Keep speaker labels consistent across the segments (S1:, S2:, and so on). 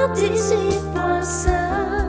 S1: 98.5.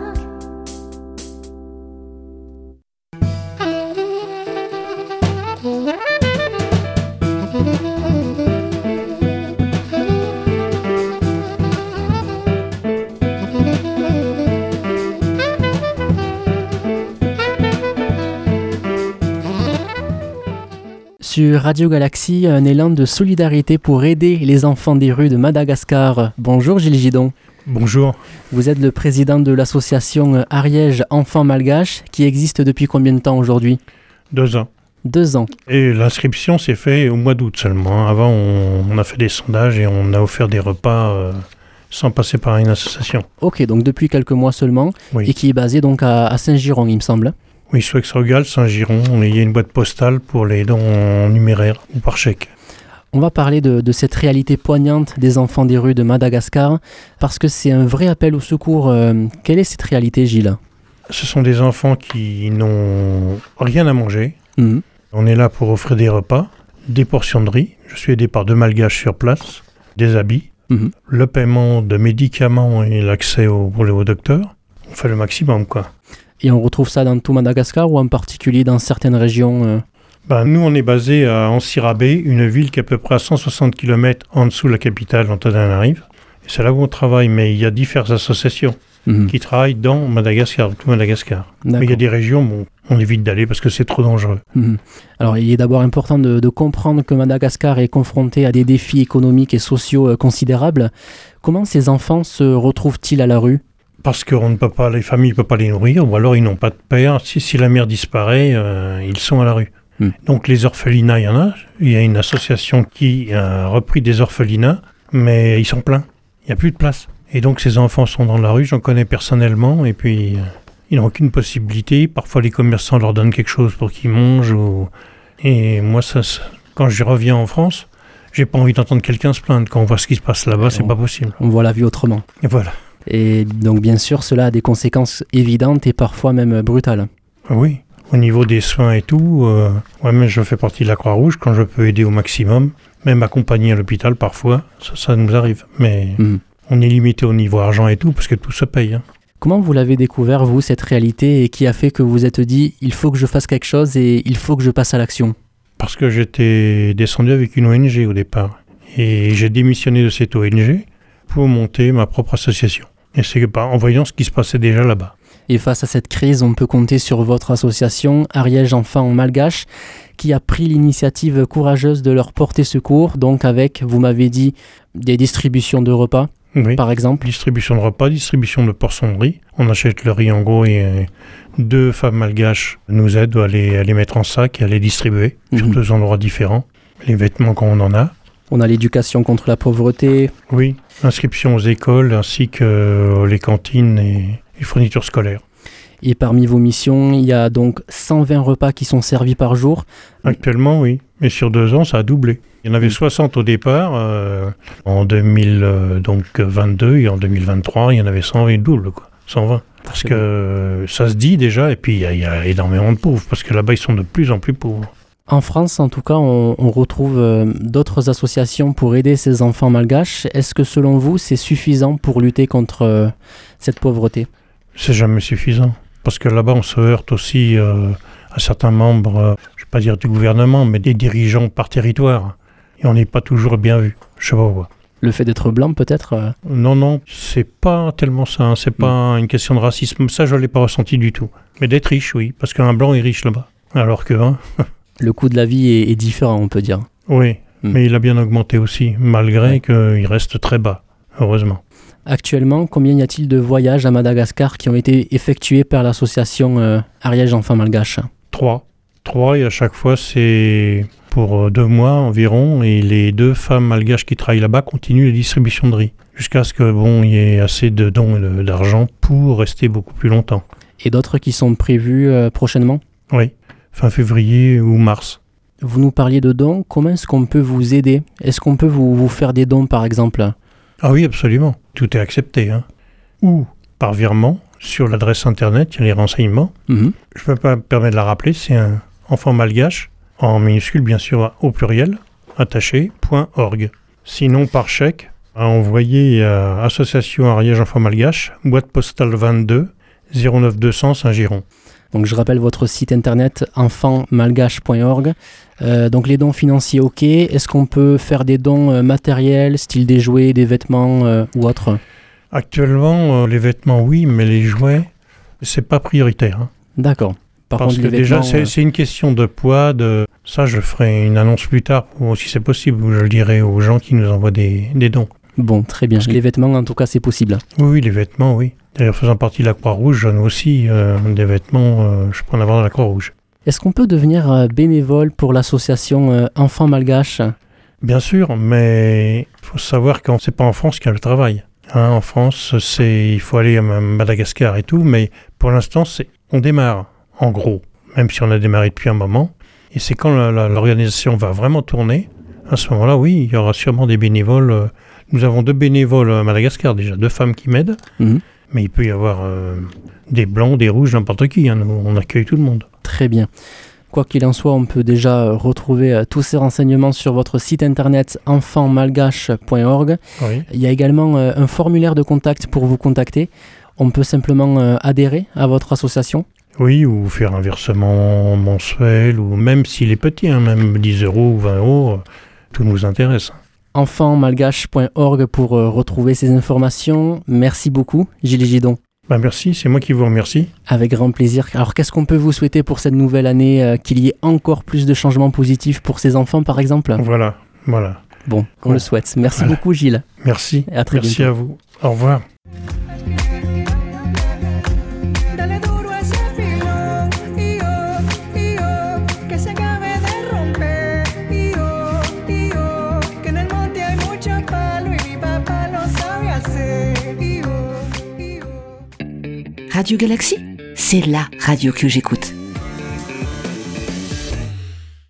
S2: Sur Radio Galaxie, un élan de solidarité pour aider les enfants des rues de Madagascar. Bonjour Gilles Gidon.
S3: Bonjour.
S2: Vous êtes le président de l'association Ariège Enfants Malgaches qui existe depuis combien de temps aujourd'hui ?
S3: 2 ans.
S2: 2 ans.
S3: Et l'inscription s'est faite au mois d'août seulement. Avant, on a fait des sondages et on a offert des repas sans passer par une association.
S2: Ok, donc depuis quelques mois seulement,
S3: Oui.
S2: et qui est basé donc à Saint-Giron, il me semble.
S3: Oui, soit Aix-Rogal, Saint-Giron, il y a une boîte postale pour les dons en numéraire ou par chèque.
S2: On va parler de cette réalité poignante des enfants des rues de Madagascar, parce que c'est un vrai appel au secours. Quelle est cette réalité, Gilles ?
S3: Ce sont des enfants qui n'ont rien à manger.
S2: Mhm.
S3: On est là pour offrir des repas, des portions de riz. Je suis aidé par 2 malgaches sur place, des habits, le paiement de médicaments et l'accès au docteur. On fait le maximum, quoi.
S2: Et on retrouve ça dans tout Madagascar ou en particulier dans certaines régions
S3: Nous, on est basé à Antsirabe, une ville qui est à peu près à 160 km en dessous de la capitale, Antananarive. Et c'est là où on travaille, mais il y a diverses associations qui travaillent dans Madagascar, tout Madagascar.
S2: D'accord.
S3: Mais il y a des régions où on évite d'aller parce que c'est trop dangereux.
S2: Alors, il est d'abord important de comprendre que Madagascar est confronté à des défis économiques et sociaux considérables. Comment ces enfants se retrouvent-ils à la rue ?
S3: Parce que les familles ne peuvent pas les nourrir, ou alors ils n'ont pas de père. Si la mère disparaît, ils sont à la rue. Donc les orphelinats, il y en a. Il y a une association qui a repris des orphelinats, mais ils sont pleins. Il n'y a plus de place. Et donc ces enfants sont dans la rue, j'en connais personnellement, et puis ils n'ont aucune possibilité. Parfois les commerçants leur donnent quelque chose pour qu'ils mangent. Et moi, quand je reviens en France, j'ai pas envie d'entendre quelqu'un se plaindre. Quand on voit ce qui se passe là-bas, c'est pas possible.
S2: On voit la vie autrement.
S3: Et voilà.
S2: Et donc bien sûr, cela a des conséquences évidentes et parfois même brutales.
S3: Oui, au niveau des soins et tout, mais je fais partie de la Croix-Rouge quand je peux aider au maximum, même accompagner à l'hôpital parfois, ça nous arrive. Mais on est limité au niveau argent et tout, parce que tout se paye.
S2: Comment vous l'avez découvert, vous, cette réalité, et qui a fait que vous vous êtes dit « il faut que je fasse quelque chose et il faut que je passe à l'action » ?
S3: Parce que j'étais descendu avec une ONG au départ, et j'ai démissionné de cette ONG pour monter ma propre association. Et c'est en voyant ce qui se passait déjà là-bas.
S2: Et face à cette crise, on peut compter sur votre association Ariège Enfants Malgaches qui a pris l'initiative courageuse de leur porter secours, donc avec, vous m'avez dit, des distributions de repas, par exemple. Distribution
S3: de repas, distribution de portions de riz. On achète le riz en gros et 2 femmes malgaches nous aident à les mettre en sac et à les distribuer sur 2 endroits différents. Les vêtements quand on en a.
S2: On a l'éducation contre la pauvreté.
S3: Oui, inscription aux écoles ainsi que les cantines et les fournitures scolaires.
S2: Et parmi vos missions, il y a donc 120 repas qui sont servis par jour.
S3: Actuellement, oui. Mais sur 2 ans, ça a doublé. Il y en avait 60 au départ. En 2022 et en 2023, il y en avait 120, il double, quoi. 120. Parce que ça se dit déjà, et puis il y a énormément de pauvres, parce que là-bas, ils sont de plus en plus pauvres.
S2: En France, en tout cas, on retrouve d'autres associations pour aider ces enfants malgaches. Est-ce que, selon vous, c'est suffisant pour lutter contre cette pauvreté ?
S3: C'est jamais suffisant. Parce que là-bas, on se heurte aussi à certains membres, je ne vais pas dire du gouvernement, mais des dirigeants par territoire. Et on n'est pas toujours bien vu. Je sais pas pourquoi.
S2: Le fait d'être blanc, peut-être
S3: Non, c'est pas tellement ça. Hein. C'est pas une question de racisme. Ça, je ne l'ai pas ressenti du tout. Mais d'être riche, oui. Parce qu'un blanc est riche là-bas. Alors que...
S2: Le coût de la vie est différent, on peut dire.
S3: Oui, mais il a bien augmenté aussi, malgré qu'il reste très bas, heureusement.
S2: Actuellement, combien y a-t-il de voyages à Madagascar qui ont été effectués par l'association Ariège Enfants Malgaches ?
S3: 3, et à chaque fois, c'est pour 2 mois environ, et les 2 femmes malgaches qui travaillent là-bas continuent les distributions de riz, jusqu'à ce que il y ait assez de dons et d'argent pour rester beaucoup plus longtemps.
S2: Et d'autres qui sont prévus prochainement ?
S3: Oui. Fin février ou mars.
S2: Vous nous parliez de dons, comment est-ce qu'on peut vous aider ? Est-ce qu'on peut vous faire des dons par exemple ?
S3: Ah oui, absolument. Tout est accepté. Ou par virement, sur l'adresse internet, il y a les renseignements. Je ne peux pas me permettre de la rappeler, c'est un enfant malgache, en minuscule bien sûr, au pluriel, attaché.org. Sinon par chèque, à envoyer à Association Ariège Enfants Malgaches, boîte postale 22, 09 200 Saint-Giron.
S2: Donc je rappelle votre site internet enfantmalgache.org. Donc les dons financiers, ok. Est-ce qu'on peut faire des dons matériels, style des jouets, des vêtements ou autre?
S3: Actuellement, les vêtements, oui, mais les jouets, c'est pas prioritaire. Hein.
S2: D'accord.
S3: Parce que déjà, c'est une question de poids. Ça, je ferai une annonce plus tard, si c'est possible, où je le dirai aux gens qui nous envoient des dons.
S2: Bon, très bien. Les vêtements, en tout cas, c'est possible.
S3: Oui, les vêtements, oui. D'ailleurs, faisant partie de la Croix-Rouge, j'en ai aussi des vêtements, je peux en avoir dans la Croix-Rouge.
S2: Est-ce qu'on peut devenir bénévole pour l'association Enfants Malgaches? Bien
S3: sûr, mais il faut savoir que c'est pas en France qu'il y a le travail. Hein, en France, il faut aller à Madagascar et tout, mais pour l'instant, on démarre, en gros, même si on a démarré depuis un moment. Et c'est quand l'organisation va vraiment tourner, à ce moment-là, oui, il y aura sûrement des bénévoles. Nous avons 2 bénévoles à Madagascar déjà, 2 femmes qui m'aident. Mmh. Mais il peut y avoir des blancs, des rouges, n'importe qui. Hein, on accueille tout le monde.
S2: Très bien. Quoi qu'il en soit, on peut déjà retrouver tous ces renseignements sur votre site internet enfantmalgache.org. Oui. Il y a également un formulaire de contact pour vous contacter. On peut simplement adhérer à votre association.
S3: Oui, ou faire un versement mensuel, ou même s'il est petit, hein, même 10 euros ou 20 euros, tout nous intéresse.
S2: enfantmalgache.org pour retrouver ces informations. Merci beaucoup, Gilles Gidon.
S3: Merci, c'est moi qui vous remercie.
S2: Avec grand plaisir. Alors, qu'est-ce qu'on peut vous souhaiter pour cette nouvelle année, qu'il y ait encore plus de changements positifs pour ces enfants, par exemple?
S3: Voilà.
S2: Bon, on le souhaite. Merci beaucoup, Gilles.
S3: Merci.
S2: Et à très bientôt.
S3: Merci à vous. Au revoir.
S1: Radio Galaxy, c'est la radio que j'écoute.